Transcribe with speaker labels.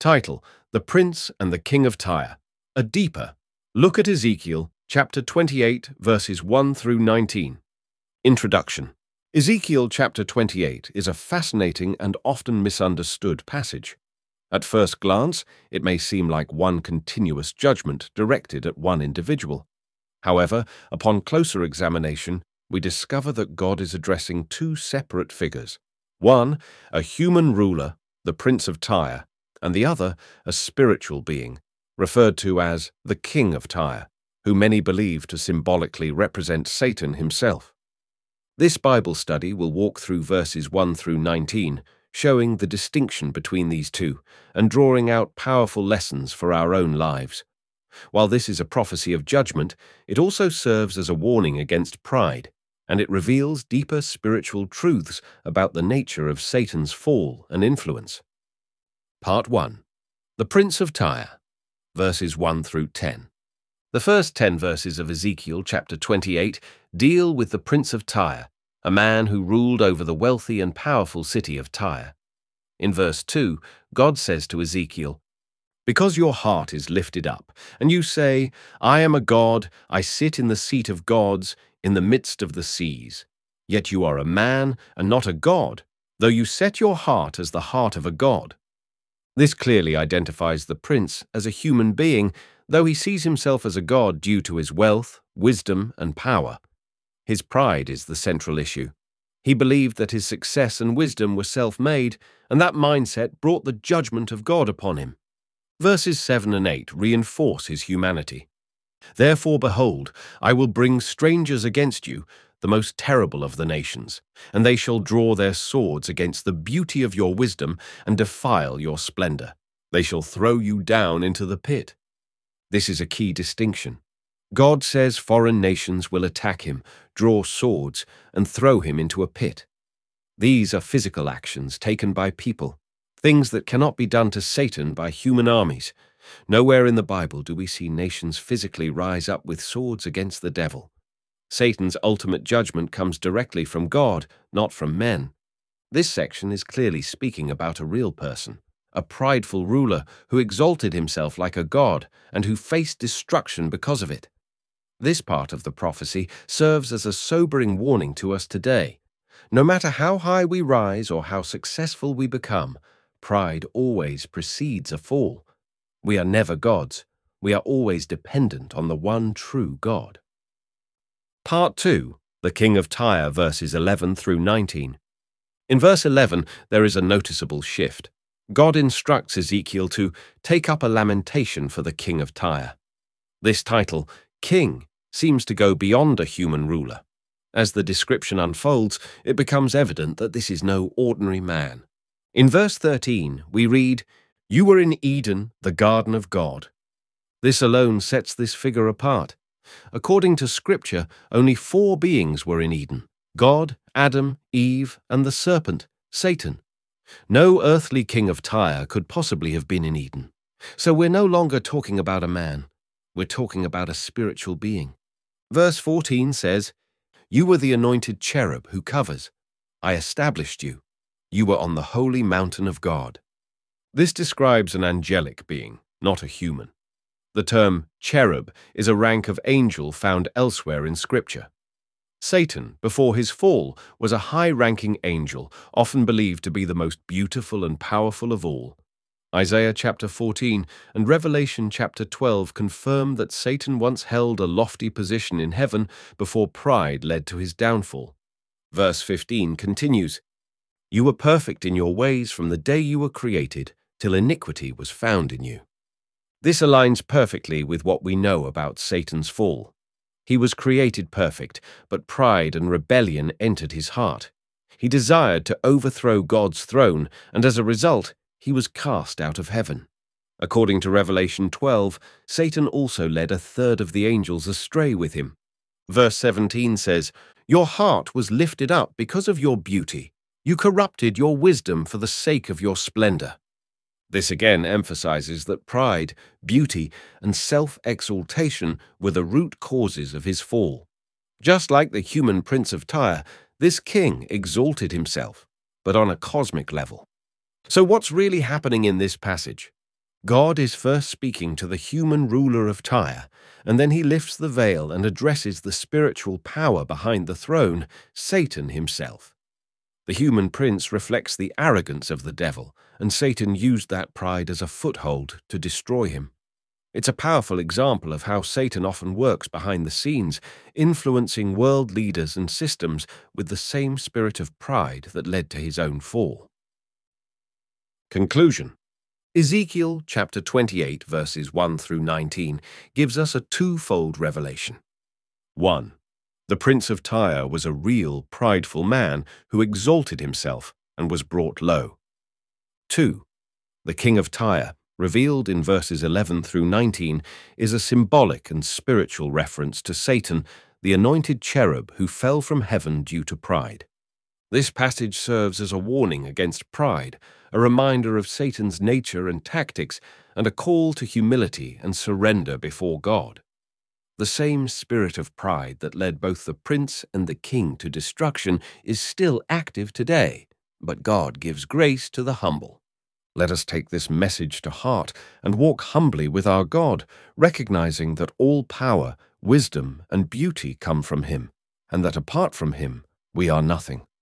Speaker 1: Title: The Prince and the King of Tyre. A deeper look at Ezekiel chapter 28 verses 1 through 19. Introduction. Ezekiel chapter 28 is a fascinating and often misunderstood passage. At first glance, it may seem like one continuous judgment directed at one individual. However, upon closer examination, we discover that God is addressing two separate figures. One, a human ruler, the Prince of Tyre, and the other, a spiritual being, referred to as the King of Tyre, who many believe to symbolically represent Satan himself. This Bible study will walk through verses 1 through 19, showing the distinction between these two and drawing out powerful lessons for our own lives. While this is a prophecy of judgment, it also serves as a warning against pride, and it reveals deeper spiritual truths about the nature of Satan's fall and influence. Part 1. The Prince of Tyre, verses 1 through 10. The first 10 verses of Ezekiel chapter 28 deal with the Prince of Tyre, a man who ruled over the wealthy and powerful city of Tyre. In verse 2, God says to Ezekiel, "Because your heart is lifted up, and you say, 'I am a god, I sit in the seat of gods, in the midst of the seas.' Yet you are a man and not a god, though you set your heart as the heart of a god." This clearly identifies the prince as a human being, though he sees himself as a god due to his wealth, wisdom, and power. His pride is the central issue. He believed that his success and wisdom were self-made, and that mindset brought the judgment of God upon him. Verses 7 and 8 reinforce his humanity. "Therefore, behold, I will bring strangers against you, the most terrible of the nations, and they shall draw their swords against the beauty of your wisdom and defile your splendor. They shall throw you down into the pit." This is a key distinction. God says foreign nations will attack him, draw swords, and throw him into a pit. These are physical actions taken by people, things that cannot be done to Satan by human armies. Nowhere in the Bible do we see nations physically rise up with swords against the devil. Satan's ultimate judgment comes directly from God, not from men. This section is clearly speaking about a real person, a prideful ruler who exalted himself like a god and who faced destruction because of it. This part of the prophecy serves as a sobering warning to us today. No matter how high we rise or how successful we become, pride always precedes a fall. We are never gods. We are always dependent on the one true God. Part 2. The King of Tyre, verses 11 through 19. In verse 11, there is a noticeable shift. God instructs Ezekiel to take up a lamentation for the King of Tyre. This title, King, seems to go beyond a human ruler. As the description unfolds, it becomes evident that this is no ordinary man. In verse 13, we read, "You were in Eden, the garden of God." This alone sets this figure apart. According to Scripture, only 4 beings were in Eden: God, Adam, Eve, and the serpent, Satan. No earthly king of Tyre could possibly have been in Eden. So we're no longer talking about a man. We're talking about a spiritual being. Verse 14 says, "You were the anointed cherub who covers. I established you. You were on the holy mountain of God." This describes an angelic being, not a human. The term cherub is a rank of angel found elsewhere in Scripture. Satan, before his fall, was a high-ranking angel, often believed to be the most beautiful and powerful of all. Isaiah chapter 14 and Revelation chapter 12 confirm that Satan once held a lofty position in heaven before pride led to his downfall. Verse 15 continues, "You were perfect in your ways from the day you were created, till iniquity was found in you." This aligns perfectly with what we know about Satan's fall. He was created perfect, but pride and rebellion entered his heart. He desired to overthrow God's throne, and as a result, he was cast out of heaven. According to Revelation 12, Satan also led a third of the angels astray with him. Verse 17 says, "Your heart was lifted up because of your beauty. You corrupted your wisdom for the sake of your splendor." This again emphasizes that pride, beauty, and self-exaltation were the root causes of his fall. Just like the human Prince of Tyre, this king exalted himself, but on a cosmic level. So what's really happening in this passage? God is first speaking to the human ruler of Tyre, and then he lifts the veil and addresses the spiritual power behind the throne, Satan himself. The human prince reflects the arrogance of the devil, and Satan used that pride as a foothold to destroy him. It's a powerful example of how Satan often works behind the scenes, influencing world leaders and systems with the same spirit of pride that led to his own fall. Conclusion. Ezekiel chapter 28 verses 1 through 19 gives us a twofold revelation. 1. The prince of Tyre was a real prideful man who exalted himself and was brought low. 2. The king of Tyre, revealed in verses 11 through 19, is a symbolic and spiritual reference to Satan, the anointed cherub who fell from heaven due to pride. This passage serves as a warning against pride, a reminder of Satan's nature and tactics, and a call to humility and surrender before God. The same spirit of pride that led both the prince and the king to destruction is still active today, but God gives grace to the humble. Let us take this message to heart and walk humbly with our God, recognizing that all power, wisdom, and beauty come from Him, and that apart from Him, we are nothing.